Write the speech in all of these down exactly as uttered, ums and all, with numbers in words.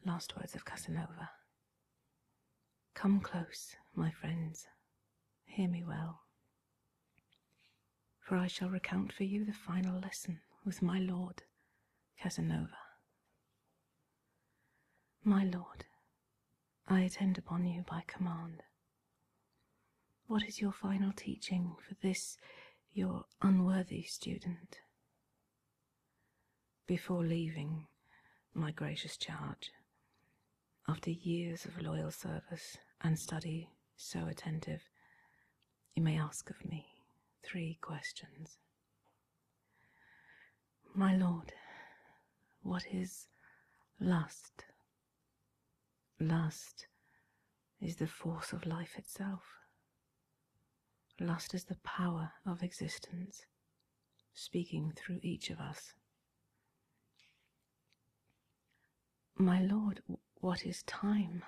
Last words of Casanova. Come close, my friends, hear me well, for I shall recount for you the final lesson with my lord, Casanova. My lord, I attend upon you by command. What is your final teaching for this, your unworthy student? Before leaving my gracious charge, after years of loyal service and study so attentive, you may ask of me three questions. My lord, what is lust? Lust is the force of life itself. Lust is the power of existence, speaking through each of us. My lord, what is time?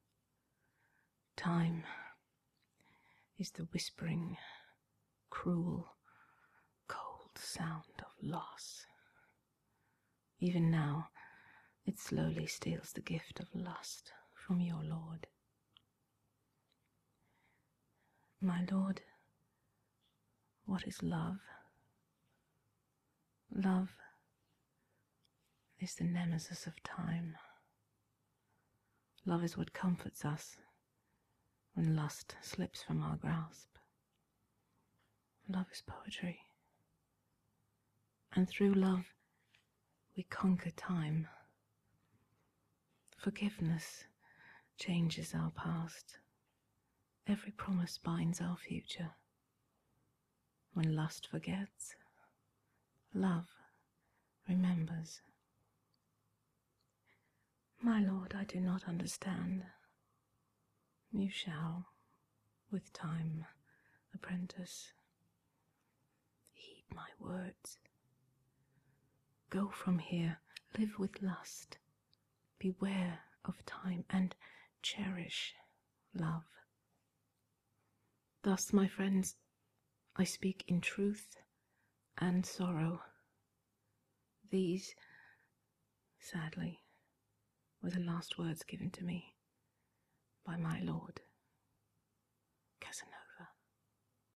Time is the whispering, cruel, cold sound of loss. Even now, it slowly steals the gift of lust from your lord. My lord, what is love? Love is the nemesis of time. Love is what comforts us when lust slips from our grasp. Love is poetry. And through love, we conquer time. Forgiveness changes our past. Every promise binds our future. When lust forgets, love remembers. My lord, I do not understand. You shall, with time, apprentice. Heed my words. Go from here, live with lust. Beware of time and cherish love. Thus, my friends, I speak in truth and sorrow. These, sadly, were the last words given to me by my lord.